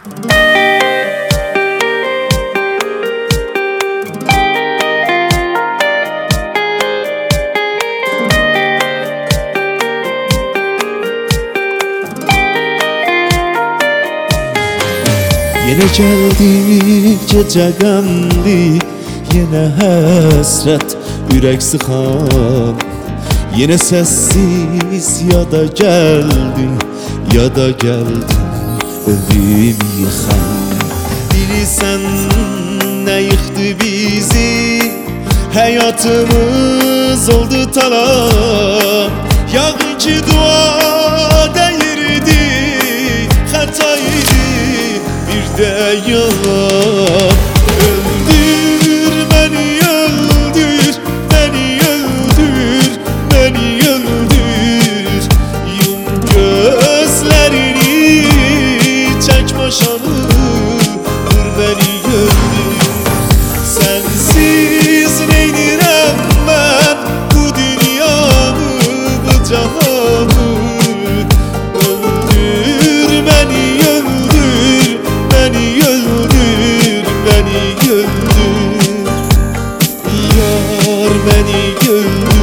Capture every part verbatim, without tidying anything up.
Yine geldi gece qəmli, yine həsrət ürək sıxan. Yine sessiz ya da geldin, ya da geldin evimi yıkan. Bilirsən ne yıktı bizi, hayatımız oldu talan. Yağıncı dua değirdi, hataydı bir de yalan. Öldür beni, öldür beni, öldür beni, öldür. Yum gözlerini, çek başını, vur beni, öldür. Sensiz neynirəm ben bu dünyanı, bu cahanı. Öldür beni, öldür beni, öldür beni, öldür. Yar beni öldür.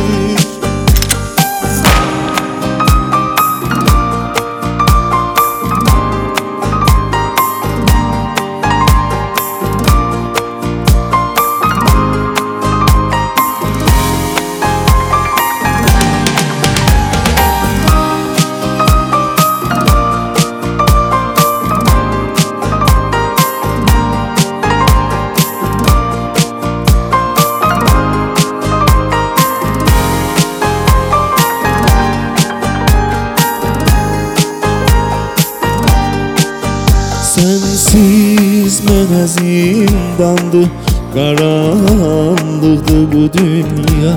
Sensiz mənə zindandı, qaranlıqdı bu dünya.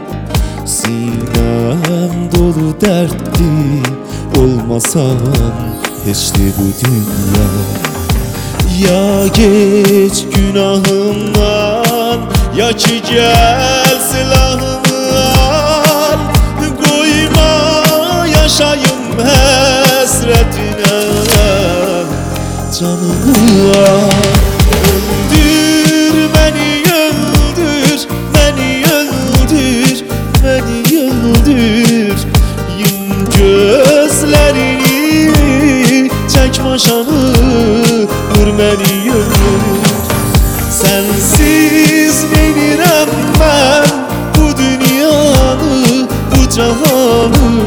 Sinəm dolu dərddi, olmasan heçdi bu dünya. Ya geç günahımdan, ya ki gel silahımı al. Koyma yaşayım həsrətinə canımı al. Öldür beni, öldür beni, öldür beni, öldür. Yum gözlerini, çek başını, vur beni, öldür. Sensiz neynirəm ben bu dünyanı, bu cahanı.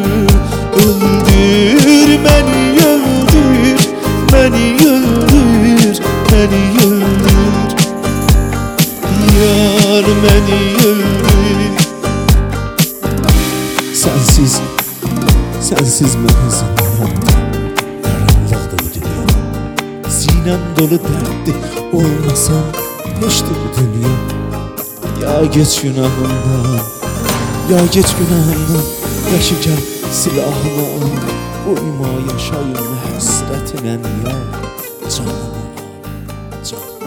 Öldür beni, öldür beni, öldür beni, öldür. Yar beni öldür. Sensiz, sensiz mənə zindandı, qaranlıqdı bu dünya. Sinəm dolu dərddi, olmasan heçdi bu dünya. Ya geç günahımdan, ya geç günahımdan. Ya ki gel silahımı al. Uyma yaşayım həsrətinə ya canımı al, canımı.